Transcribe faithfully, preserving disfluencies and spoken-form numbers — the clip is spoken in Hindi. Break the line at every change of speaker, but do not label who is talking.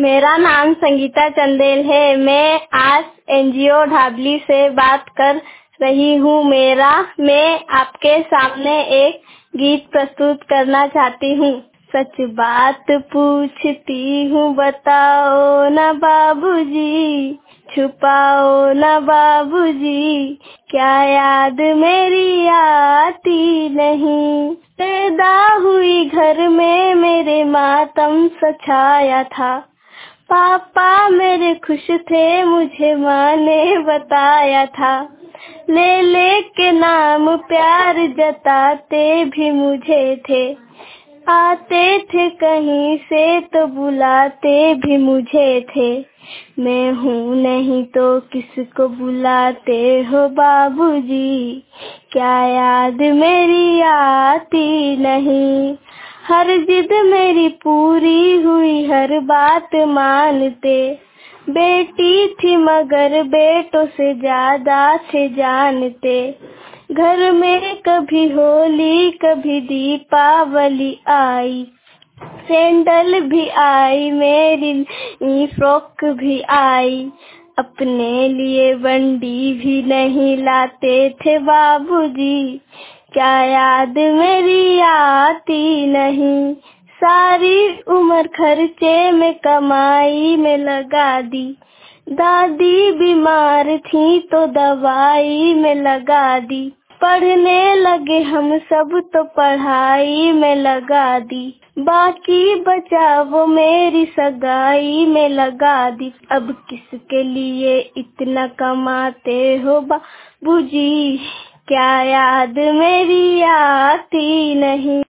मेरा नाम संगीता चंदेल है। मैं आज एनजीओ ढाबली से बात कर रही हूँ। मेरा मैं आपके सामने एक गीत प्रस्तुत करना चाहती हूँ। सच बात पूछती हूँ बताओ न बाबूजी, छुपाओ न बाबूजी, क्या याद मेरी आती नहीं। पैदा हुई घर में मेरे मातम सा छाया था। पापा मेरे खुश थे, मुझे माँ ने बताया था। ले ले के नाम प्यार जताते भी मुझे थे। आते थे कहीं से तो बुलाते भी मुझे थे। मैं हूँ नहीं तो किसको बुलाते हो बाबूजी, क्या याद मेरी आती नहीं। हर जिद मेरी पूरी हुई, हर बात मानते। बेटी थी मगर बेटों से ज्यादा थे जानते। घर में कभी होली कभी दीपावली आई, सैंडल भी आई मेरी फ्रॉक भी आई। अपने लिए बंडी भी नहीं लाते थे बाबूजी, क्या याद मेरी आती नहीं। सारी उम्र खर्चे में कमाई में लगा दी। दादी बीमार थी तो दवाई में लगा दी। पढ़ने लगे हम सब तो पढ़ाई में लगा दी। बाकी बचा वो मेरी सगाई में लगा दी। अब किसके लिए इतना कमाते हो बाबूजी, क्या याद मेरी आती नहीं।